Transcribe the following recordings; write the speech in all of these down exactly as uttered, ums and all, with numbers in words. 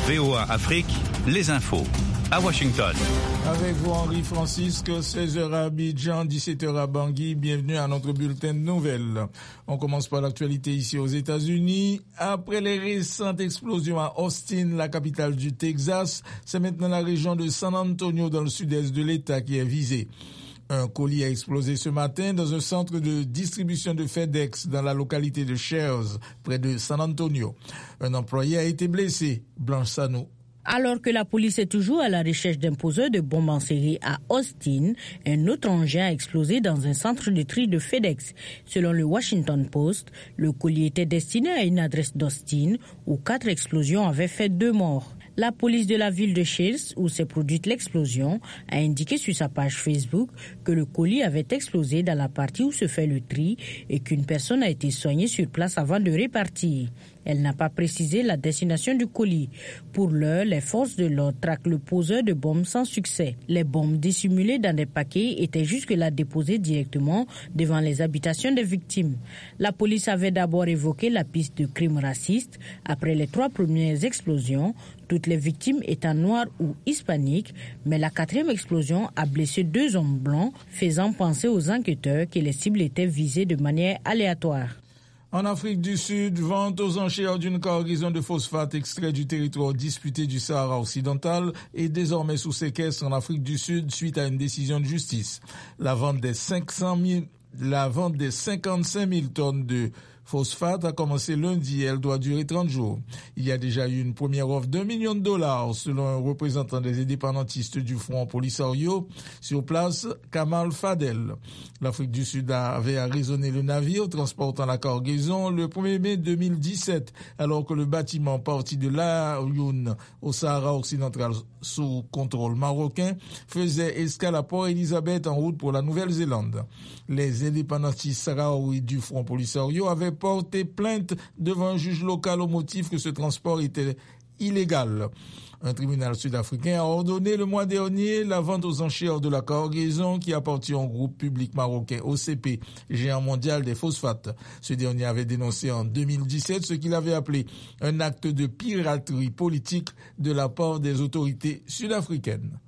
V O A Afrique, les infos. À Washington. Avec vous, Henri Francisque, seize heures à Abidjan, dix-sept heures à Bangui. Bienvenue à notre bulletin de nouvelles. On commence par l'actualité ici aux États-Unis. Après les récentes explosions à Austin, la capitale du Texas, c'est maintenant la région de San Antonio dans le sud-est de l'État qui est visée. Un colis a explosé ce matin dans un centre de distribution de FedEx dans la localité de Shares, près de San Antonio. Un employé a été blessé. Blanche Sano. Alors que la police est toujours à la recherche d'un poseur de bombes en série à Austin, un autre engin a explosé dans un centre de tri de FedEx. Selon le Washington Post, le colis était destiné à une adresse d'Austin où quatre explosions avaient fait deux morts. La police de la ville de Shares, où s'est produite l'explosion, a indiqué sur sa page Facebook que le colis avait explosé dans la partie où se fait le tri et qu'une personne a été soignée sur place avant de repartir. Elle n'a pas précisé la destination du colis. Pour l'heure, les forces de l'ordre traquent le poseur de bombes sans succès. Les bombes dissimulées dans des paquets étaient jusque-là déposées directement devant les habitations des victimes. La police avait d'abord évoqué la piste de crime raciste. Après les trois premières explosions, toutes les victimes étant noires ou hispaniques, mais la quatrième explosion a blessé deux hommes blancs, faisant penser aux enquêteurs que les cibles étaient visées de manière aléatoire. En Afrique du Sud, vente aux enchères d'une cargaison de phosphate extrait du territoire disputé du Sahara occidental est désormais sous séquestre en Afrique du Sud suite à une décision de justice. La vente des cinq cent mille, la vente des cinquante-cinq mille tonnes de phosphate a commencé lundi et elle doit durer trente jours. Il y a déjà eu une première offre d'un million de dollars selon un représentant des indépendantistes du Front Polisario sur place, Kamal Fadel. L'Afrique du Sud avait arraisonné le navire transportant la cargaison le premier mai deux mille dix-sept alors que le bâtiment parti de Laayoune au Sahara occidental sous contrôle marocain faisait escale à Port-Elizabeth en route pour la Nouvelle-Zélande. Les indépendantistes sahraouis du Front Polisario avaient porté plainte devant un juge local au motif que ce transport était illégal. Un tribunal sud-africain a ordonné le mois dernier la vente aux enchères de la cargaison qui appartient au groupe public marocain O C P, géant mondial des phosphates. Ce dernier avait dénoncé en deux mille dix-sept ce qu'il avait appelé un acte de piraterie politique de la part des autorités sud-africaines.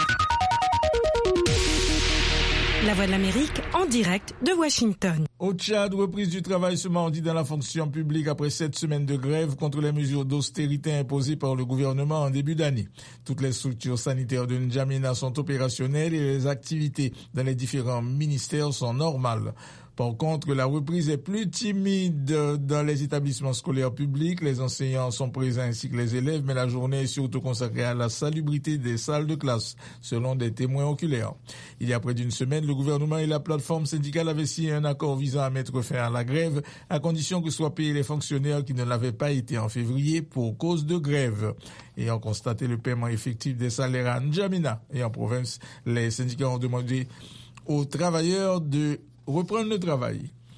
La Voix de l'Amérique en direct de Washington. Au Tchad, reprise du travail ce mardi dans la fonction publique après sept semaines de grève contre les mesures d'austérité imposées par le gouvernement en début d'année. Toutes les structures sanitaires de N'Djamena sont opérationnelles et les activités dans les différents ministères sont normales. Par contre, la reprise est plus timide dans les établissements scolaires publics. Les enseignants sont présents ainsi que les élèves, mais la journée est surtout consacrée à la salubrité des salles de classe, selon des témoins oculaires. Il y a près d'une semaine, le gouvernement et la plateforme syndicale avaient signé un accord visant à mettre fin à la grève, à condition que soient payés les fonctionnaires qui ne l'avaient pas été en février pour cause de grève. Ayant constaté le paiement effectif des salaires à N'Djamena et en province, les syndicats ont demandé aux travailleurs de reprendre le travail.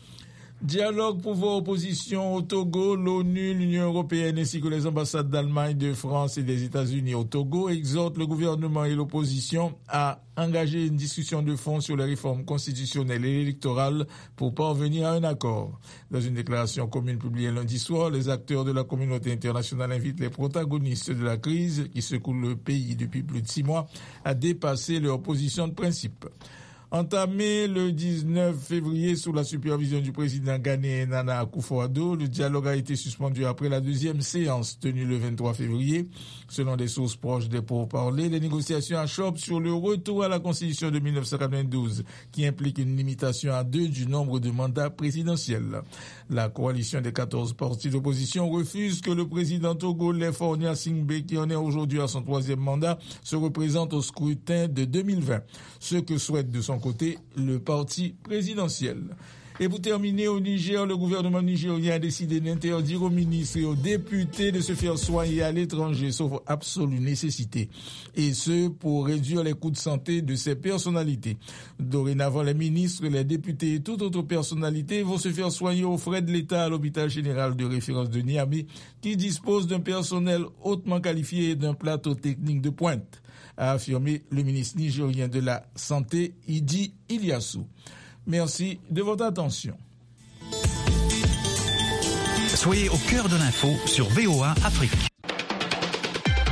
Dialogue pouvoir-opposition au Togo, l'ONU, l'Union européenne ainsi que les ambassades d'Allemagne, de France et des États-Unis au Togo exhortent le gouvernement et l'opposition à engager une discussion de fond sur les réformes constitutionnelles et électorales pour parvenir à un accord. Dans une déclaration commune publiée lundi soir, les acteurs de la communauté internationale invitent les protagonistes de la crise qui secoue le pays depuis plus de six mois à dépasser leur position de principe. Entamé le dix-neuf février sous la supervision du président ghanéen Nana Akufo-Addo, le dialogue a été suspendu après la deuxième séance tenue le vingt-trois février. Selon des sources proches des pourparlers, les négociations achoppent sur le retour à la Constitution de dix-neuf cent quatre-vingt-douze, qui implique une limitation à deux du nombre de mandats présidentiels. La coalition des quatorze partis d'opposition refuse que le président togolais Fornia Singbe, qui en est aujourd'hui à son troisième mandat, se représente au scrutin de deux mille vingt. Ce que souhaite de son côté le parti présidentiel. Et pour terminer, au Niger, le gouvernement nigérien a décidé d'interdire aux ministres et aux députés de se faire soigner à l'étranger, sauf absolue nécessité. Et ce, pour réduire les coûts de santé de ces personnalités. Dorénavant, les ministres, les députés et toute autre personnalité vont se faire soigner aux frais de l'État à l'hôpital général de référence de Niamey, qui dispose d'un personnel hautement qualifié et d'un plateau technique de pointe, a affirmé le ministre nigérien de la Santé, Idi Iliassou. Merci de votre attention. Soyez au cœur de l'info sur V O A Afrique.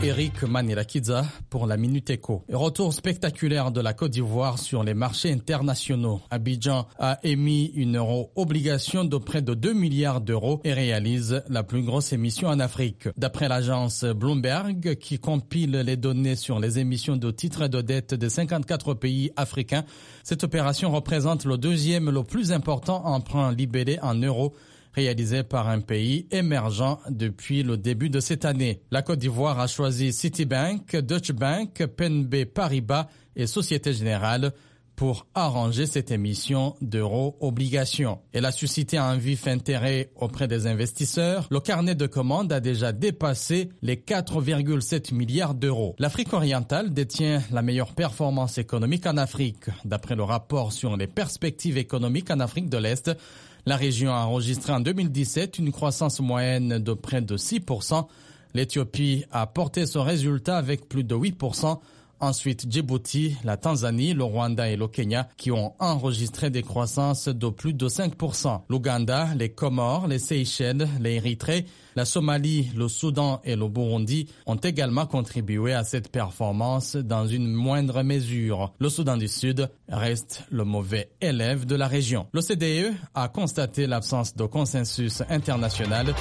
Eric Manilakidza pour la Minute Éco. Retour spectaculaire de la Côte d'Ivoire sur les marchés internationaux. Abidjan a émis une euro-obligation de près de deux milliards d'euros et réalise la plus grosse émission en Afrique. D'après l'agence Bloomberg, qui compile les données sur les émissions de titres de dette de cinquante-quatre pays africains, cette opération représente le deuxième le plus important emprunt libellé en euros réalisé par un pays émergent depuis le début de cette année. La Côte d'Ivoire a choisi Citibank, Deutsche Bank, P N B Paribas et Société Générale pour arranger cette émission d'euro-obligations. Elle a suscité un vif intérêt auprès des investisseurs. Le carnet de commandes a déjà dépassé les quatre virgule sept milliards d'euros. L'Afrique orientale détient la meilleure performance économique en Afrique. D'après le rapport sur les perspectives économiques en Afrique de l'Est, la région a enregistré en deux mille dix-sept une croissance moyenne de près de six pour cent. L'Éthiopie a porté ce résultat avec plus de huit pour cent. Ensuite, Djibouti, la Tanzanie, le Rwanda et le Kenya qui ont enregistré des croissances de plus de cinq pour cent. L'Ouganda, les Comores, les Seychelles, l'Érythrée, la Somalie, le Soudan et le Burundi ont également contribué à cette performance dans une moindre mesure. Le Soudan du Sud reste le mauvais élève de la région. L'O C D E a constaté l'absence de consensus international.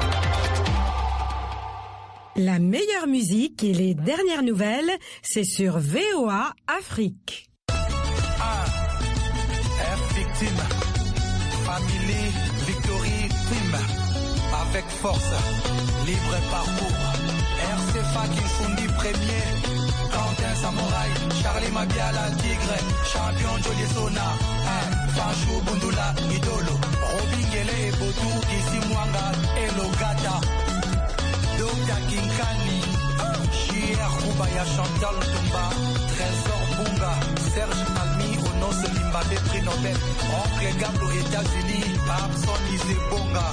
La meilleure musique et les dernières nouvelles, c'est sur V O A Afrique. Ah, F victime, family, victory, team, avec force, libre parcours, R C F A Kinsundi premier, Quentin Samouraï, Charlie Mabiala Tigre, champion Jolie Sona, Fanchou Bundula, Idolo, Robin Gele, Botou, Kisi Mwanga, Elo Gata. Docteur Kinkani, J R Koubaya, Chantal Tumba, Trésor Bunga, Serge Malmi, Onos Limba, des prix Nobel, Oncle Gablo, États-Unis, Abson Isé Bonga.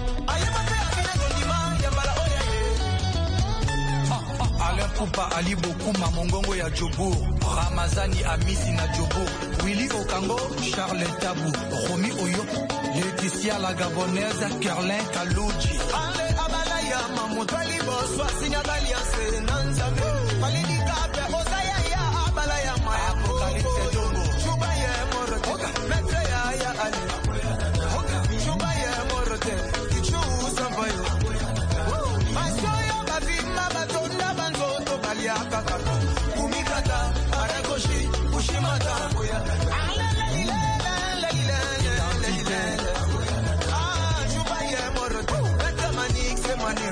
Alain Poupa, Ali Bokuma, Mongongo ya Djobour, Ramazani Amisi na Djobour, Willy Okango, Charles Tabou, Romy Oyo, Laetitia la Gabonaise, Kerlin Kalouji. Mamutali boss wasinya galia se nanzame palidi kape osaya ya abala ya maya apokalipse dongo chuba ye morote metre ya ya ali chuba ye morote kichu sambayo asoya bazima batonda banzoto balia kakaka kumikata arakoshi ushimata ala la ila la ila ah chuba ye morote metamanique mani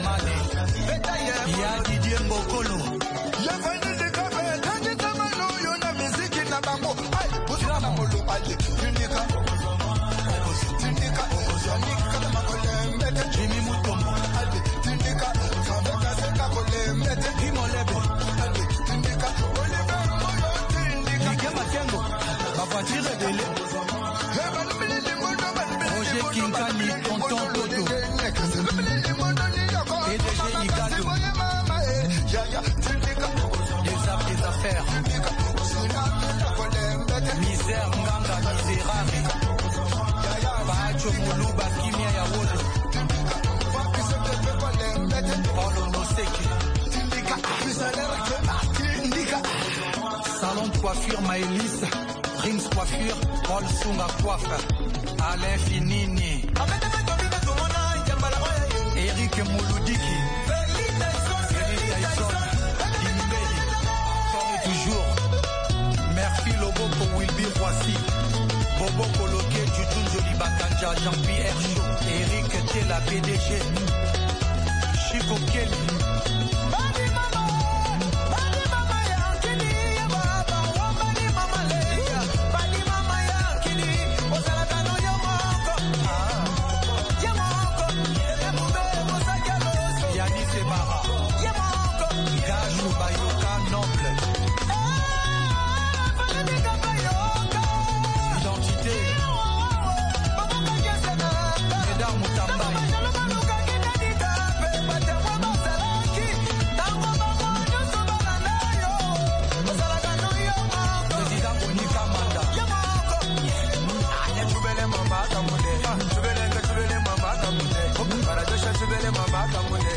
ya Didier Mbokolo ya fanya zikabe tangi tamano yona muziki na bango ai usana molo aje unika unika unika na makole mete Jimmy Mutombo aje unika sabeka seka kole mete Kimolebe aje unika ole bango unika kema kengo bafatire dele heba nimili mondo banbe Roger Kinkani tonton Toto P D G Igado les âmes des affaires misère nganga misérable Bacho Muluba Kimia ya Wolo Paulo Noseki Salon de coiffure Maëlys Rings coiffure Paul Sunga coiffe Alain Finini Eric Mouloudiki Merci Lobo pour Wilby Roissy Bobo Coloquet, Jutun Joli Bakanja, Jean-Pierre Chaud, Eric Tela P D G